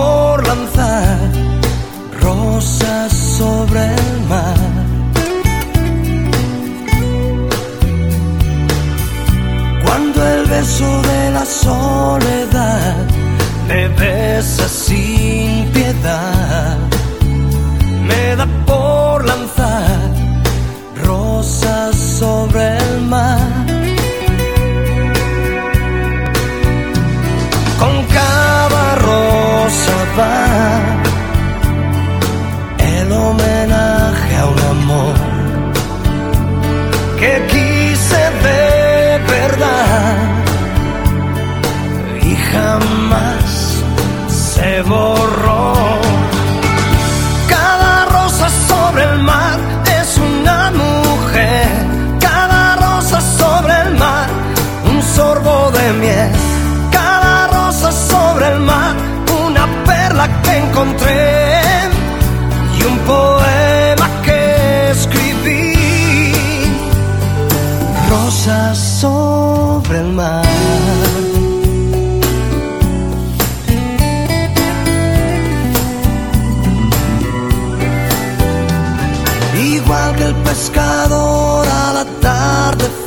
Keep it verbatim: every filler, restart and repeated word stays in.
por lanzar rosas sobre el mar. Cuando el beso de la soledad me besa sin piedad, me da por lanzar rosas sobre el mar. Con cada rosa va el homenaje a un amor que quise de verdad y jamás se borró. Cada rosa sobre el mar es una mujer, cada rosa sobre el mar un sorbo de miel, cada rosa sobre el mar una perla que encontré y un poema que escribí. Rosas sobre el mar. Igual que el pescador al atardecer